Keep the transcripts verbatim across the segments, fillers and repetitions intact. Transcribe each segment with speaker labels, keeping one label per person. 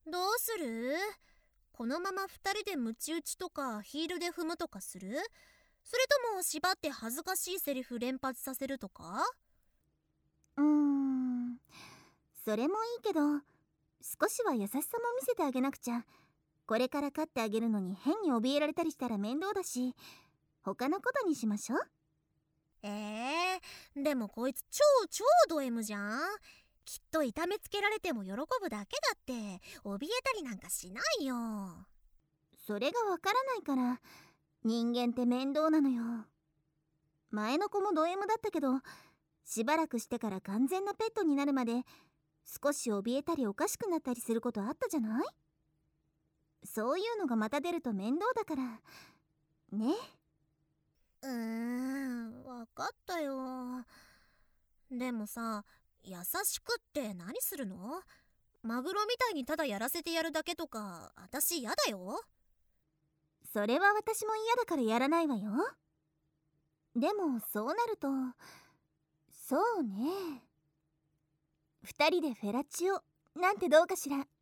Speaker 1: どうする？このままふたりでムチ打ちとかヒールで踏むとかする？それとも縛って恥ずかしいセリフ連発させるとか？
Speaker 2: うーんそれもいいけど、少しは優しさも見せてあげなくちゃ。これから飼ってあげるのに変に怯えられたりしたら面倒だし、他のことにしましょう。
Speaker 1: えー、でもこいつ超超ド M じゃん。きっと痛めつけられても喜ぶだけだって、怯えたりなんかしないよ。
Speaker 2: それがわからないから、人間って面倒なのよ。前の子もド M だったけど、しばらくしてから完全なペットになるまで少し怯えたりおかしくなったりすることあったじゃない？そういうのがまた出ると面倒だからね。
Speaker 1: うーん、わかったよ。でもさ、優しくって何するの？マグロみたいにただやらせてやるだけとか、私やだよ。
Speaker 2: それは私も嫌だからやらないわよ。でもそうなると、そうね、二人でフェラチオなんてどうかしら。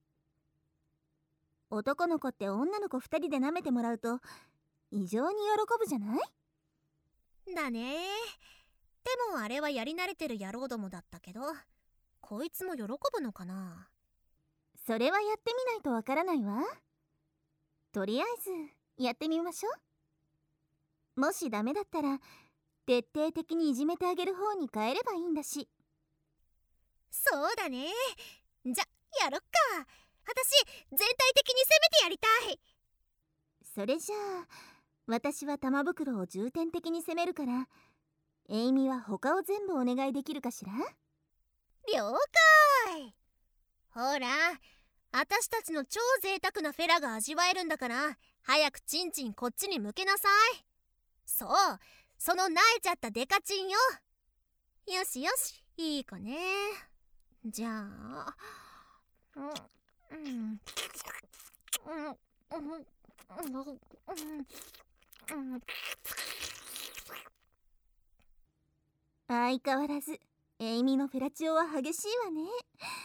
Speaker 2: 男の子って女の子二人で舐めてもらうと異常に喜ぶじゃない？
Speaker 1: だね。でもあれはやり慣れてる野郎どもだったけど、こいつも喜ぶのかな？
Speaker 2: それはやってみないとわからないわ。とりあえずやってみましょう。もしダメだったら徹底的にいじめてあげる方に変えればいいんだし。
Speaker 1: そうだね。じゃ、やろっか。私、全体的に攻めてやりたい。
Speaker 2: それじゃあ私は玉袋を重点的に攻めるから、エイミは他を全部お願いできるかしら？
Speaker 1: 了解。ほら、私たちの超贅沢なフェラが味わえるんだから、早くチンチンこっちに向けなさい。そう、その萎えちゃったデカチンよ。よしよし、いい子ね。じゃあ、うんうんうんうんうんうん。
Speaker 2: 相変わらずエイミのフェラチオは激しいわね。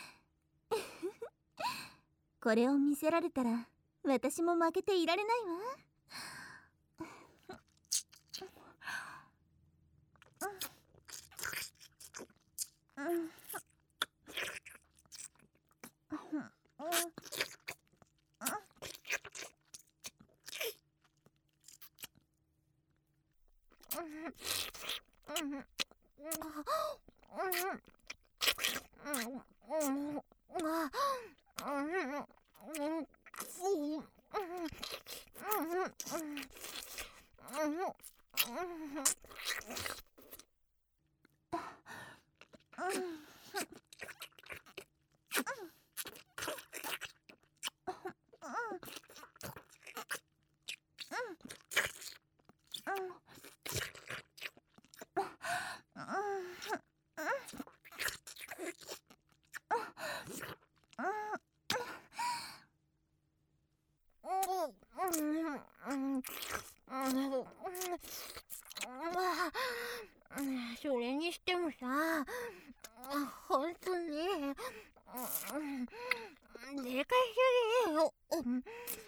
Speaker 2: これを見せられたら私も負けていられないわ。
Speaker 1: それにしてもさ、ほんとにでかいすぎよ。口に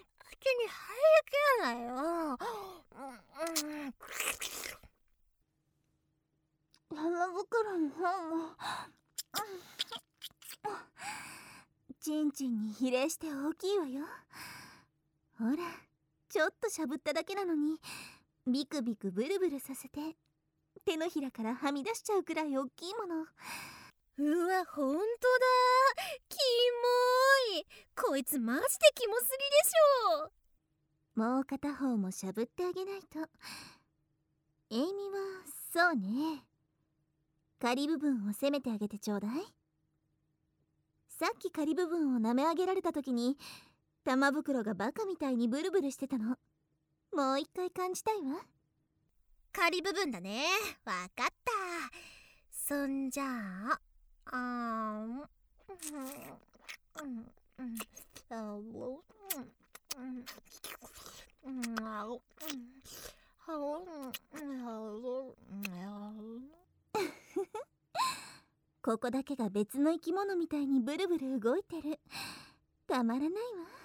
Speaker 1: 入りきらないよ。
Speaker 2: 玉袋の方もチンチンに比例して大きいわよ。ほら、ちょっとしゃぶっただけなのにビクビクブルブルさせて手のひらからはみ出しちゃうくらい大きいもの。
Speaker 1: うわ、ほんとだ。キモい。こいつマジでキモすぎでしょ。
Speaker 2: もう片方もしゃぶってあげないと。エイミはそうね、仮部分を攻めてあげてちょうだい。さっき仮部分を舐め上げられた時に玉袋がバカみたいにブルブルしてたの。もう一回感じたいわ。
Speaker 1: 仮部分だね。わかった。そんじゃあ、あーん、うん、うん、うん、あう、うん、うん、うん、あう、うん、あう、うん、あう。
Speaker 2: ここだけが別の生き物みたいにブルブル動いてる。 たまらないわ。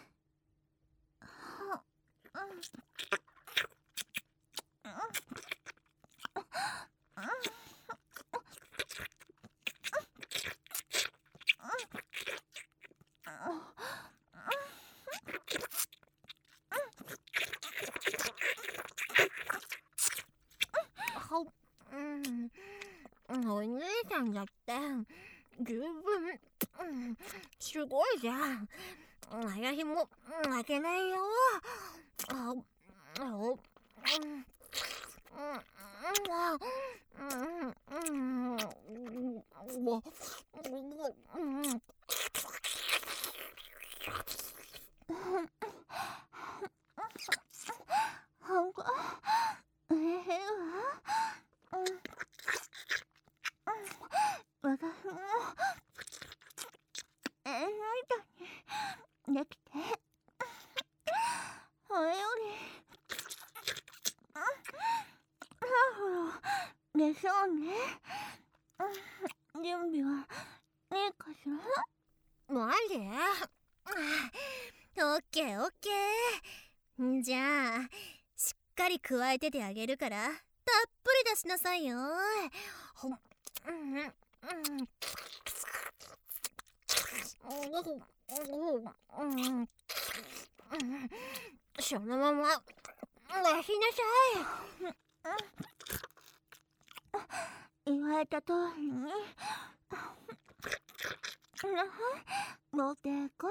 Speaker 1: お姉さんだって十分、うん、すごいじゃん。私も負けないよ。ああうん
Speaker 2: できておよりでしょうね。準備はいいかしら。
Speaker 1: マジ？オッケーオッケー。じゃあしっかり加えててあげるからたっぷり出しなさいよ。ほんそのまま出しなさ
Speaker 2: い。言われた通りに持っていく。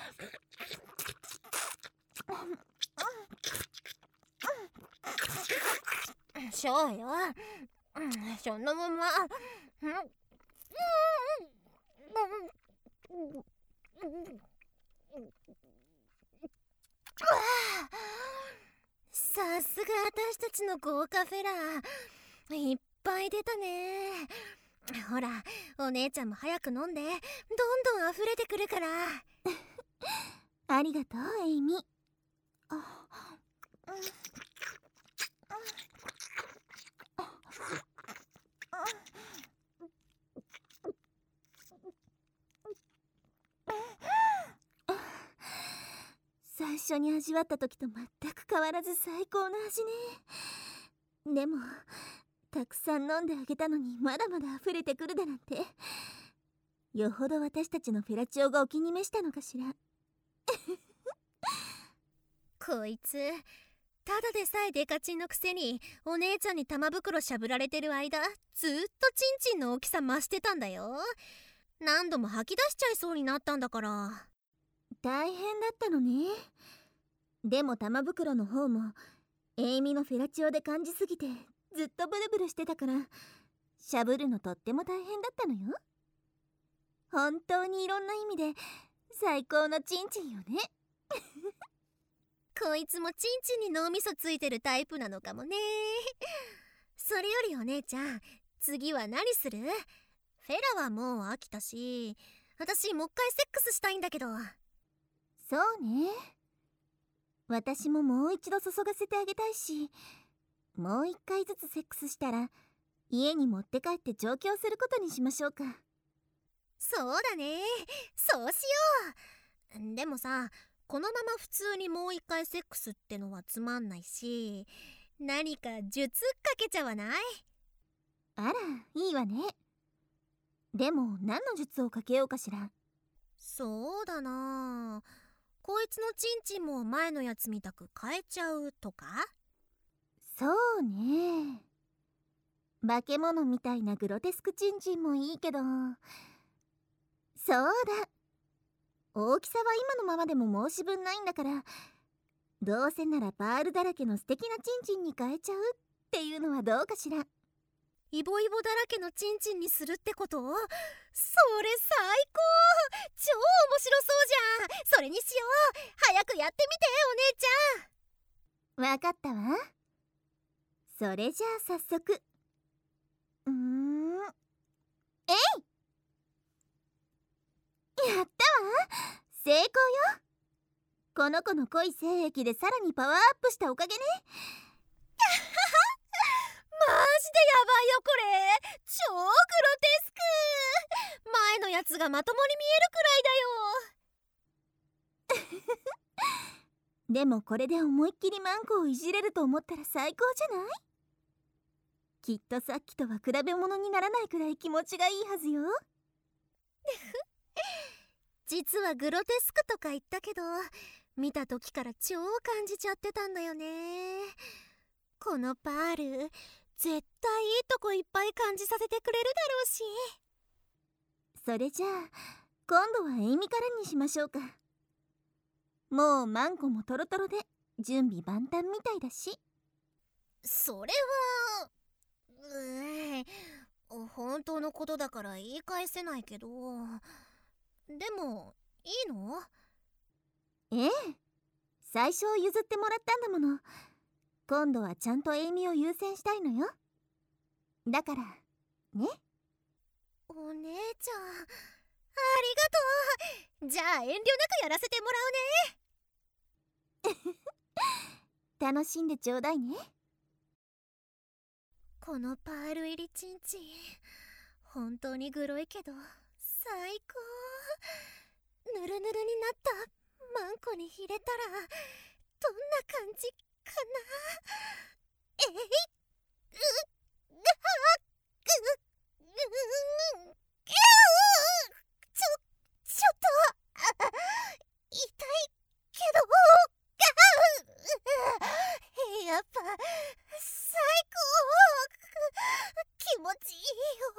Speaker 1: そうよ。そのままさすが私たちの豪華フェラー、いっぱい出たね。ほらお姉ちゃんも早く飲んで、どんどん溢れてくるから。
Speaker 2: ありがとうエイミ。最初に味わった時と全く変わらず最高の味ね。でもたくさん飲んであげたのにまだまだ溢れてくるだなんて、よほど私たちのフェラチオがお気に召したのかしら。
Speaker 1: こいつただでさえデカチンのくせにお姉ちゃんに玉袋しゃぶられてる間、ずっとチンチンの大きさ増してたんだよ。何度も吐き出しちゃいそうになったんだから。
Speaker 2: 大変だったのね。でも玉袋の方もエイミのフェラチオで感じすぎてずっとブルブルしてたから、しゃぶるのとっても大変だったのよ。本当にいろんな意味で最高のチンチンよね。
Speaker 1: こいつもチンチンに脳みそついてるタイプなのかもね。それよりお姉ちゃん、次は何する？フェラはもう飽きたし、私もう一回セックスしたいんだけど。
Speaker 2: そうね、私ももう一度注がせてあげたいし、もう一回ずつセックスしたら家に持って帰って調教することにしましょうか。
Speaker 1: そうだね、そうしよう。でもさ、このまま普通にもう一回セックスってのはつまんないし、何か術かけちゃわない？
Speaker 2: あら、いいわね。でも何の術をかけようかしら。
Speaker 1: そうだな、こいつのチンチンも前のやつみたく変えちゃうとか？
Speaker 2: そうね、化け物みたいなグロテスクチンチンもいいけど、そうだ、大きさは今のままでも申し分ないんだから、どうせならパールだらけの素敵なチンチンに変えちゃうっていうのはどうかしら。
Speaker 1: イボイボだらけのチンチンにするってこと？それ最高！超面白そうじゃん。それにしよう。早くやってみてお姉ちゃん。
Speaker 2: わかったわ。それじゃあ早速。うーん、えい！やったわ、成功よ。この子の濃い精液でさらにパワーアップしたおかげね。
Speaker 1: マジでやばいよこれ。超グロテスク。前のやつがまともに見えるくらいだよ。
Speaker 2: でもこれで思いっきりマンコをいじれると思ったら最高じゃない？きっとさっきとは比べ物にならないくらい気持ちがいいはずよ。
Speaker 1: 実はグロテスクとか言ったけど、見た時から超感じちゃってたんだよね。このパール絶対いいとこいっぱい感じさせてくれるだろうし。
Speaker 2: それじゃあ今度はエイミからにしましょうか。もうマンコもトロトロで準備万端みたいだし。
Speaker 1: それはうー本当のことだから言い返せないけど、でもいいの？
Speaker 2: ええ、最初譲ってもらったんだもの。今度はちゃんとエイミを優先したいのよ。だからね。
Speaker 1: お姉ちゃん、ありがとう。じゃあ遠慮なくやらせてもらうね。
Speaker 2: 楽しんでちょうだいね。
Speaker 1: このパール入りチンチン本当にグロいけど最高。ぬるぬるになったマンコに入れたらどんな感じかな。えいっうっはっぐっちょちょっと痛いけどやっぱ最高。気持ちいいよ。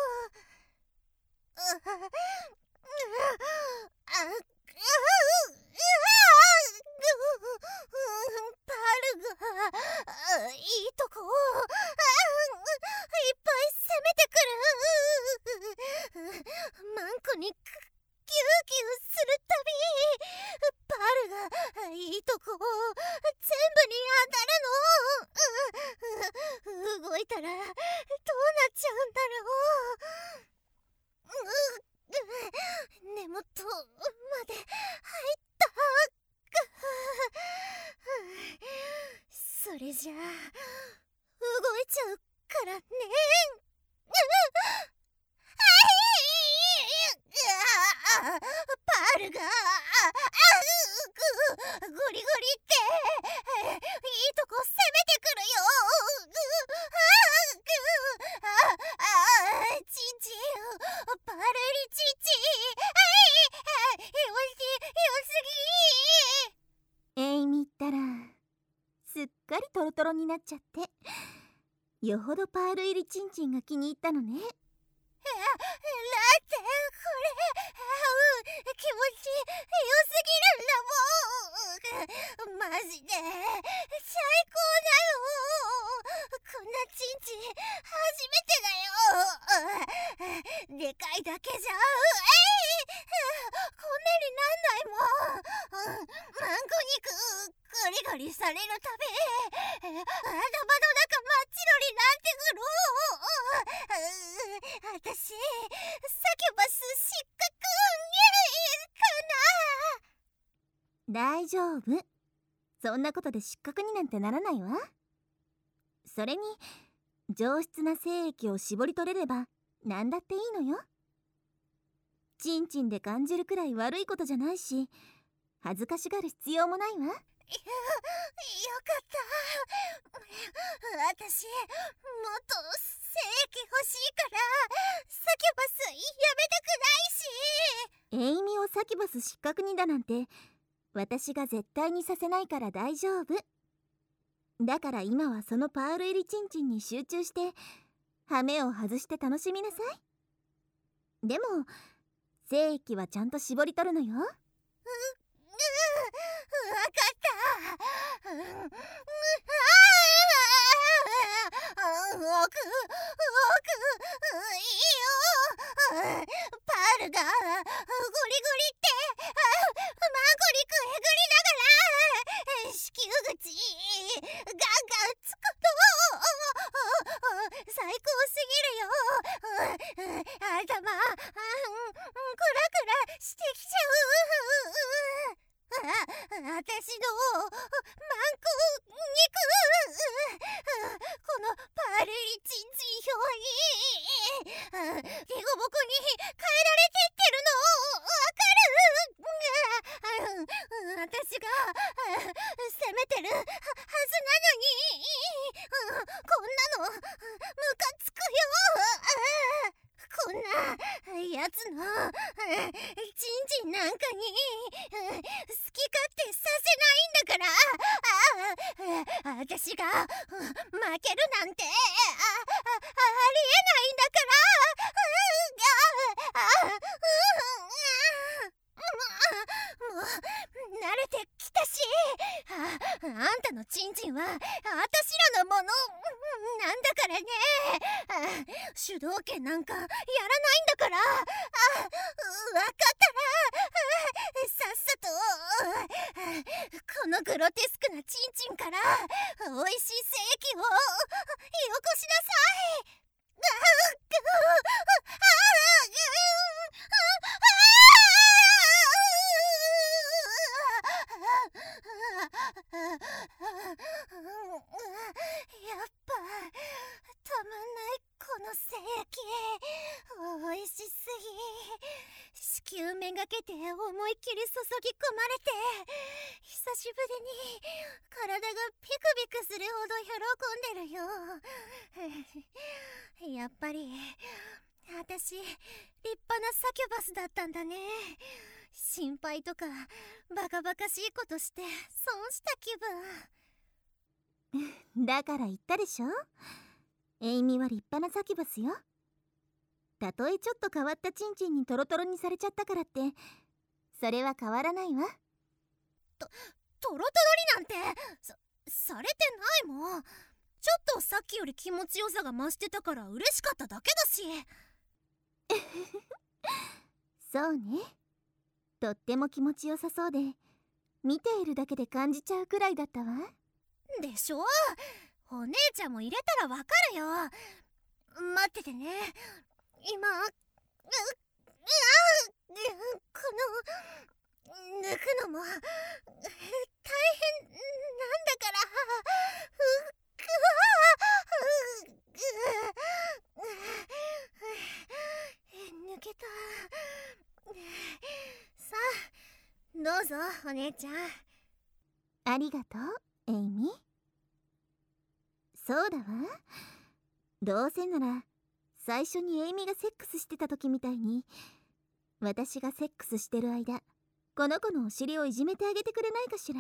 Speaker 1: パールがいいとこいっぱい攻めてくる。マンコにギューギューするたびパールがいいとこ全部に当たるの。動いたらどうなっちゃうんだろう。根元まで入ったそれじゃあ動いちゃうからね。パールがゴリゴリっていいとこ攻めてくるよ。チンチンパール入りチンチンよす
Speaker 2: ぎ。エイミったらすっかりトロトロになっちゃって、よほどパール入りチンチンが気に入ったのね。
Speaker 1: だってこれ気持ち良すぎるんだもん。マジで最高だよ。こんなチンチン初めてだよ。でかいだけじゃえいこんなになんないもん。マンコ肉ゴリゴリされるたび頭の中真っ白になってくる。私サキュバス失格か
Speaker 2: な。大丈夫、そんなことで失格になんてならないわ。それに上質な精液を絞り取れれば何だっていいのよ。チンチンで感じるくらい悪いことじゃないし、恥ずかしがる必要もないわ。よ、よか
Speaker 1: った。私もっと精液欲しいからサキュバスやめたくないし。
Speaker 2: エイミをサキュバス失格にだなんて私が絶対にさせないから大丈夫。だから今はそのパール入りチンチンに集中してハメを外して楽しみなさい。でも精液はちゃんと絞り取るのよ。う、うん、わか
Speaker 1: った。うん、ああ、奥、奥、いいよ。パールがゴリゴリってマンコ肉えぐりながら子宮口ガンガンつくと最高すぎるよ。頭クラクラしてきちゃう。私のマンコ肉このパール入りチンチン表にデコボコに変えられてってるのわかる。私が好き勝手させないんだから。ああ私が負けるなんてああありえないんだから。ああもう慣れてきたし、ああんたのチンチンはあたしらのものなんだからね。あ主導権なんかやらないんだから。あわかったらさっさとこのグロテスクなチンチンからおいしい精液をよこしなさい。やっぱたまんないこの精液、おいしすぎ。子宮めがけて思いっきり注ぎ込まれて、久しぶりに体がピクピクするほど喜んでるよ。やっぱり私立派なサキュバスだったんだね。心配とかバカバカしいことして損した気
Speaker 2: 分。だから言ったでしょ、エイミは立派なサキュバスよ。たとえちょっと変わったチンチンにトロトロにされちゃったからってそれは変わらないわ。
Speaker 1: とトロトロになんてさされてないもん。ちょっとさっきより気持ちよさが増してたから嬉しかっただけだし。
Speaker 2: そうね、とっても気持ちよさそうで見ているだけで感じちゃうくらいだったわ。
Speaker 1: でしょ、お姉ちゃんも入れたらわかるよ。待っててね、今ううあこの抜くのも大変なんだから。うくわ抜けた。さあどうぞお姉ちゃん。
Speaker 2: ありがとうエイミ。そうだわ、どうせなら最初にエイミがセックスしてた時みたいに私がセックスしてる間この子のお尻をいじめてあげてくれないかしら。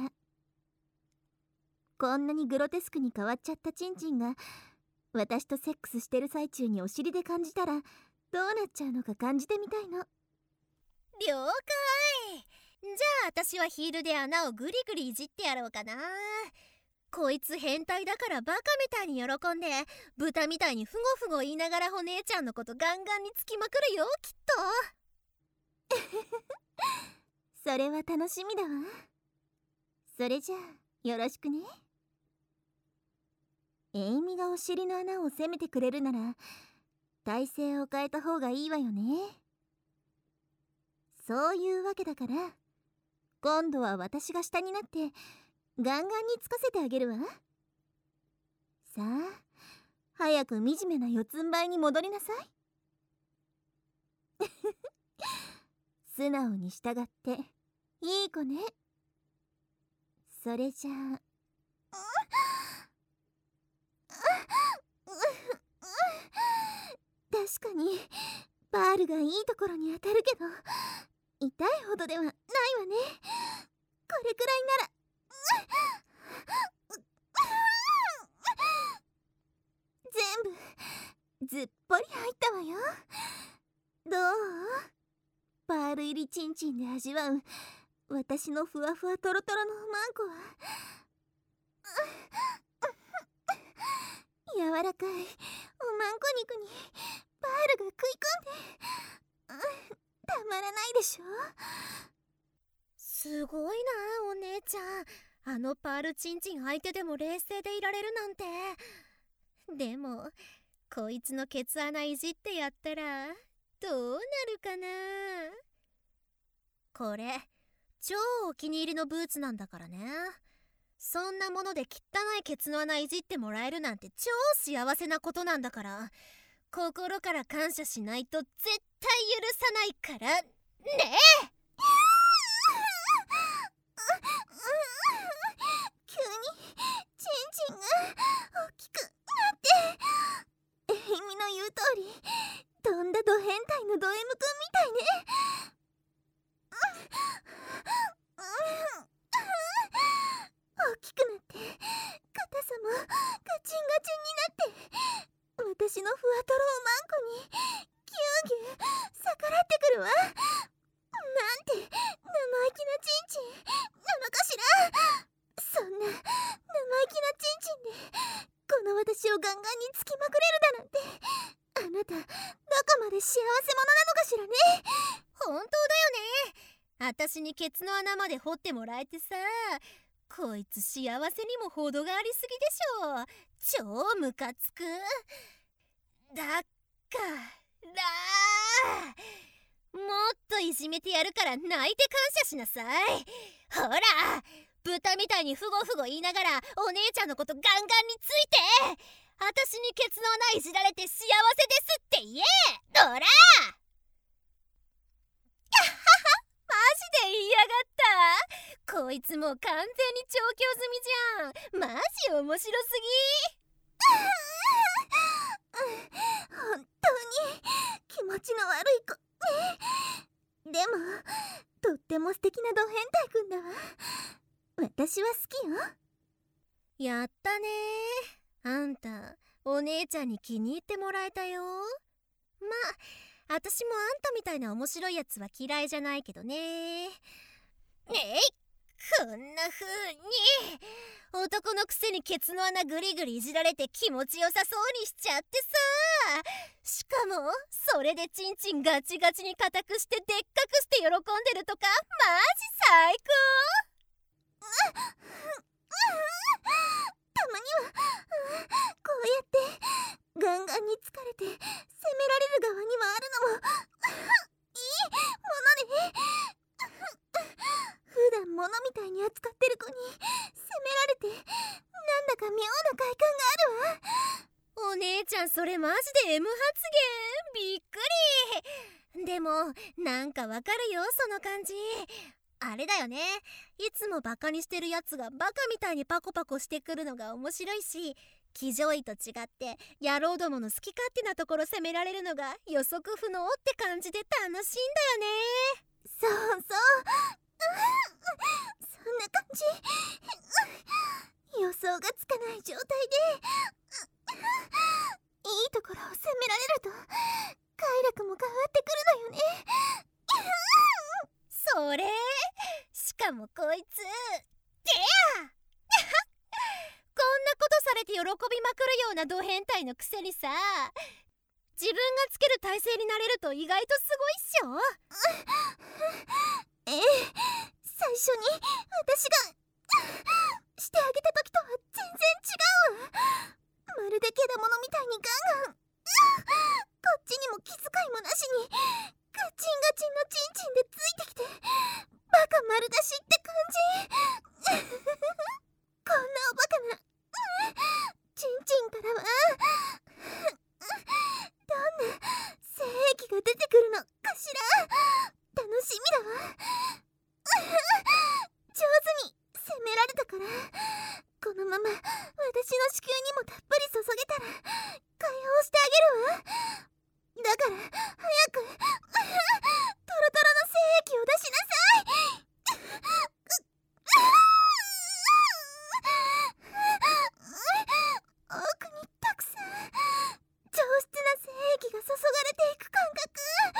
Speaker 2: こんなにグロテスクに変わっちゃったチンチンが私とセックスしてる最中にお尻で感じたらどうなっちゃうのか感じてみたいの。
Speaker 1: 了解。じゃあ私はヒールで穴をグリグリいじってやろうかな。こいつ変態だからバカみたいに喜んで豚みたいにフゴフゴ言いながらお姉ちゃんのことガンガンにつきまくるよきっと。
Speaker 2: それは楽しみだわ。それじゃあよろしくね。エイミがお尻の穴を攻めてくれるなら体勢を変えた方がいいわよね。そういうわけだから今度は私が下になってガンガンにつかせてあげるわ。さあ早く惨めな四つん這いに戻りなさい。素直に従っていい子ね。それじゃあ確かにパールがいいところに当たるけど痛いほどではないわね。これくらいなら全部ずっぽり入ったわよ。どう？パール入りチンチンで味わう私のふわふわとろとろのおまんこは柔らかいおまんこ肉にパールが食い込んでたまらないでしょ。
Speaker 1: すごいなお姉ちゃん。あのパールチンチン相手でも冷静でいられるなんて。でもこいつのケツ穴いじってやったらどうなるかな。これ超お気に入りのブーツなんだからね。そんなもので汚いケツの穴いじってもらえるなんて超幸せなことなんだから、心から感謝しないと絶対許さないからねえ。
Speaker 2: 急にチンチンが大きくなってエイミの言う通りとんだド変態のド M くんみたいね。
Speaker 1: にケツの穴まで掘ってもらえてさ、こいつ幸せにも程がありすぎでしょ。超ムカつく。だからもっといじめてやるから泣いて感謝しなさい。ほら、豚みたいにフゴフゴ言いながらお姉ちゃんのことガンガンについて、私にケツの穴いじられて幸せですって言え。ほらマジで言いやがった。こいつもう完全に調教済みじゃん。マジ面白す
Speaker 2: 本当に気持ちの悪い子ね。でもとっても素敵なド変態くんだわ。私は好きよ。
Speaker 1: ぎ。やったね。あんたお姉ちゃんに気に入ってもらえたよ。まあ私もあんたみたいな面白いやつは嫌いじゃないけどね。えい、こんな風に男のくせにケツの穴グリグリいじられて気持ちよさそうにしちゃってさ、しかもそれでチンチンガチガチに固くしてでっかくして喜んでるとか、マジ最高。
Speaker 2: たまにはこうやってガンガンに疲れて責められる側に回るのもいいものね。普段物みたいに扱ってる子に責められてなんだか妙な快感があるわ。
Speaker 1: お姉ちゃんそれマジで エム 発言。びっくり。でもなんかわかるよ、その感じ。あれだよね、いつもバカにしてるやつがバカみたいにパコパコしてくるのが面白いし、騎乗位と違って野郎どもの好き勝手なところ責められるのが予測不能って感じで楽しいんだよね。
Speaker 2: そうそう、そんな感じ。予想がつかない状態でいいところを責められると快楽も変わってくるのよね。
Speaker 1: それしかもこいつでやこんなことされて喜びまくるようなド変態のくせにさ、自分がつける体勢になれると意外とすごいっ
Speaker 2: しょ。ええ、最初に私がしてあげた時とは全然違うわ。まるでけだものみたいにガンガンこっちにも気遣いもなしにガチンガチンのチンチンでついてきてバカ丸出しって感じ。こんなおバカなチンチンからはどんな精液が出てくるのかしら。楽しみだわ。上手に責められたから、このまま私の子宮にもたっぷり注げたら解放してあげるわ。だから早くトロトロの精液を出しなさい。奥にたくさん上質な精液が注がれていく感覚。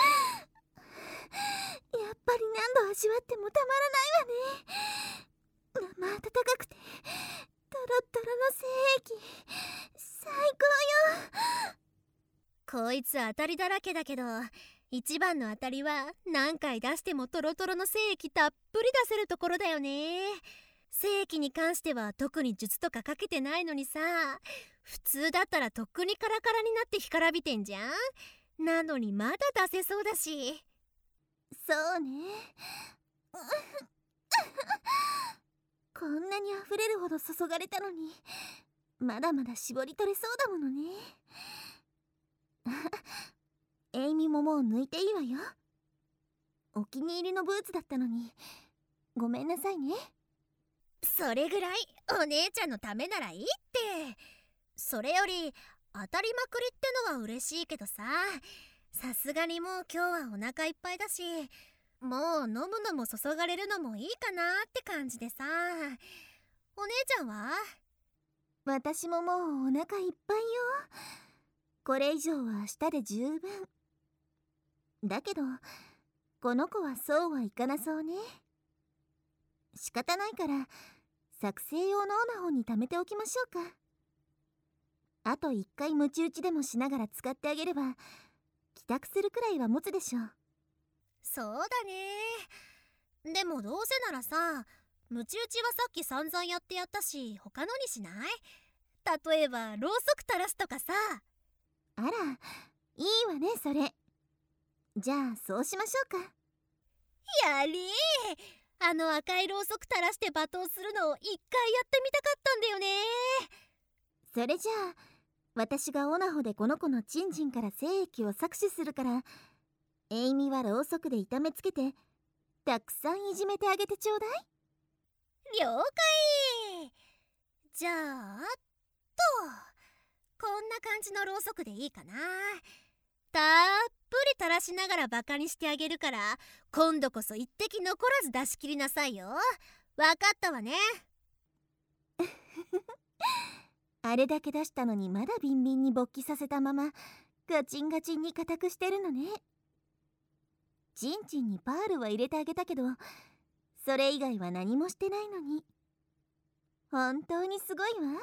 Speaker 2: やっぱり何度味わってもたまらないわね。生温かくてトロトロの精液最高よ。
Speaker 1: こいつ当たりだらけだけど、一番の当たりは何回出してもトロトロの精液たっぷり出せるところだよね。精液に関しては特に術とかかけてないのにさ、普通だったらとっくにカラカラになって干からびてんじゃん。なのにまだ出せそうだし。
Speaker 2: そうね。こんなに溢れるほど注がれたのにまだまだ絞り取れそうだものね。エイミももう抜いていいわよ。お気に入りのブーツだったのにごめんなさいね。
Speaker 1: それぐらいお姉ちゃんのためならいいって。それより当たりまくりってのは嬉しいけどさ、さすがにもう今日はお腹いっぱいだし、もう飲むのも注がれるのもいいかなって感じでさ。お姉ちゃんは？
Speaker 2: 私ももうお腹いっぱいよ。これ以上は明日で十分だけど、この子はそうはいかなそうね。仕方ないから作成用のオナホンに貯めておきましょうか。あと一回ムチ打ちでもしながら使ってあげれば帰宅するくらいは持つでしょう。
Speaker 1: そうだね。 でもどうせならさ、ムチ打ちはさっき散々やってやったし、他のにしない？例えばろうそく垂らすとかさ。
Speaker 2: あら、いいわねそれ。じゃあそうしましょうか。
Speaker 1: やりー、あの赤いろうそく垂らして罵倒するのを一回やってみたかったんだよね。
Speaker 2: それじゃあ私がオナホでこの子のチンチンから精液を搾取するから、エイミはろうそくで痛めつけてたくさんいじめてあげてちょうだい。
Speaker 1: 了解。じゃああとこんな感じのろうそくでいいかな。たっぷり垂らしながらバカにしてあげるから、今度こそ一滴残らず出し切りなさいよ。わかったわね。
Speaker 2: あれだけ出したのにまだビンビンに勃起させたままガチンガチンに固くしてるのね。チンチンにパールは入れてあげたけど、それ以外は何もしてないのに。本当にすごいわ。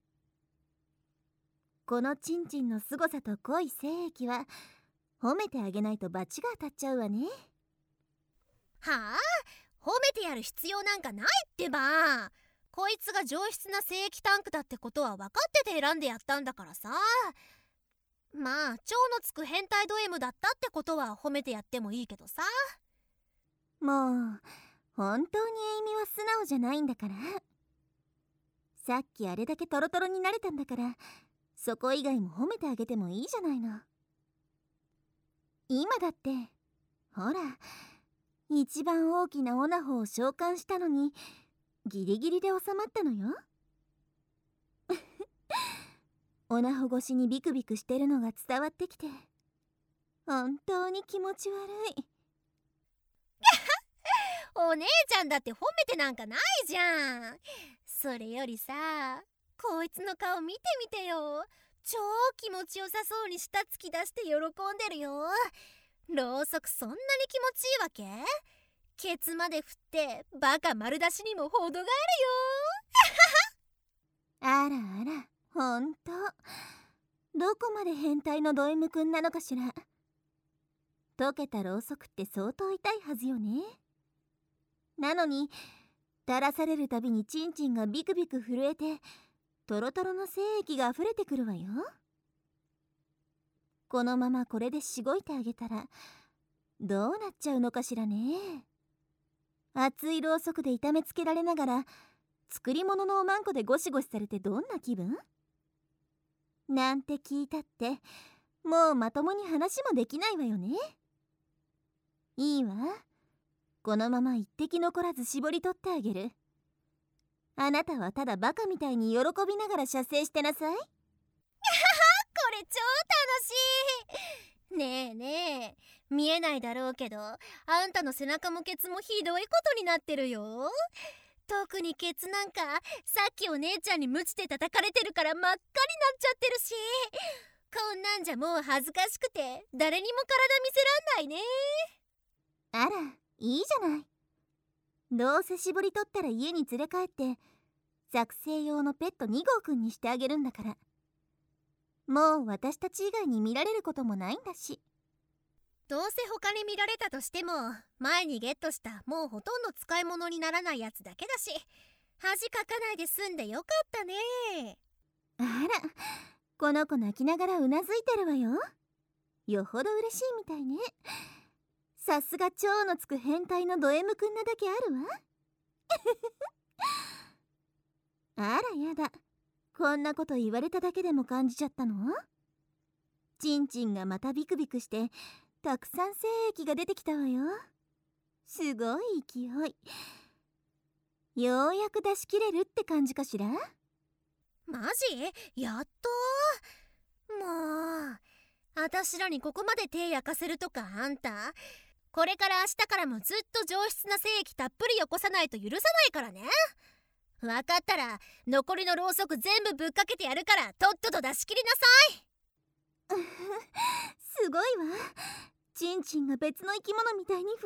Speaker 2: このチンチンの凄さと濃い精液は褒めてあげないと罰が当たっちゃうわね。
Speaker 1: はあ、褒めてやる必要なんかないってば。こいつが上質な精液タンクだってことは分かってて選んでやったんだからさ。まあ超のつく変態ド M だったってことは褒めてやってもいいけどさ。
Speaker 2: もう本当にエイミは素直じゃないんだから。さっきあれだけトロトロになれたんだから、そこ以外も褒めてあげてもいいじゃないの。今だってほら、一番大きなオナホを召喚したのにギリギリで収まったのよ。オナホ越しにビクビクしてるのが伝わってきて本当に気持ち悪い。
Speaker 1: お姉ちゃんだって褒めてなんかないじゃん。それよりさ、こいつの顔見てみてよ。超気持ちよさそうに舌突き出して喜んでるよ。ろうそくそんなに気持ちいいわけ？ケツまで振ってバカ丸出しにも程が
Speaker 2: あるよ。あらあら、ほんとどこまで変態のド M くんなのかしら。溶けたろうそくって相当痛いはずよね。なのに垂らされるたびにチンチンがビクビク震えてトロトロの精液が溢れてくるわよ。このままこれでしごいてあげたらどうなっちゃうのかしらね。熱いろうそくで痛めつけられながら作り物のおまんこでゴシゴシされてどんな気分？なんて聞いたってもうまともに話もできないわよね。いいわ、このまま一滴残らず絞り取ってあげる。あなたはただバカみたいに喜びながら射精してなさい。こ
Speaker 1: れ超楽しい。ねえねえ、見えないだろうけど、あんたの背中もケツもひどいことになってるよ。特にケツなんかさっきお姉ちゃんにムチで叩かれてるから真っ赤になっちゃってるし、こんなんじゃもう恥ずかしくて誰にも体見せらんないね。
Speaker 2: あら、いいじゃない。どうせ絞り取ったら家に連れ帰って作成用のペットに号くんにしてあげるんだから。もう私たち以外に見られることもないんだし。
Speaker 1: どうせ他に見られたとしても前にゲットしたもうほとんど使い物にならないやつだけだし、恥かかないで済んでよかったね。
Speaker 2: あら、この子泣きながらうなずいてるわよ。よほど嬉しいみたいね。さすが超のつく変態のド M くんなだけあるわ。あらやだ、こんなこと言われただけでも感じちゃったの？チンチンがまたビクビクしてたくさん精液が出てきたわよ。すごい勢い。ようやく出し切れるって感じかしら。
Speaker 1: マジ？やっと？もうあたしらにここまで手焼かせるとかあんた、これから明日からもずっと上質な精液たっぷりよこさないと許さないからね。分かったら残りのろうそく全部ぶっかけてやるからとっとと出し切りなさい。
Speaker 2: すごいわ。チンチンが別の生き物みたいに震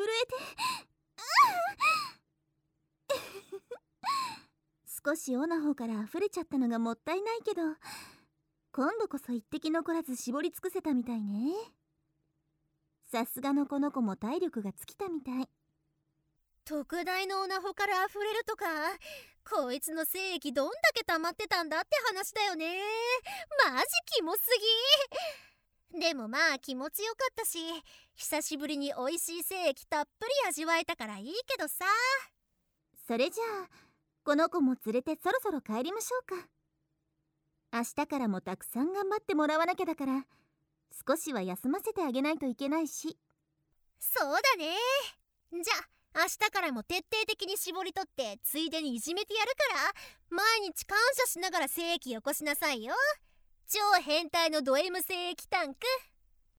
Speaker 2: えて少しオナホから溢れちゃったのがもったいないけど、今度こそ一滴残らず絞り尽くせたみたいね。さすがのこの子も体力が尽きたみたい。
Speaker 1: 特大のオナホから溢れるとか、こいつの精液どんだけ溜まってたんだって話だよね。マジキモすぎ。でもまあ気持ちよかったし、久しぶりに美味しい精液たっぷり味わえたからいいけどさ。
Speaker 2: それじゃあこの子も連れてそろそろ帰りましょうか。明日からもたくさん頑張ってもらわなきゃだから、少しは休ませてあげないといけないし。
Speaker 1: そうだね。じゃあ明日からも徹底的に絞り取ってついでにいじめてやるから、毎日感謝しながら精液よこしなさいよ。超変態のド M 精液タンク。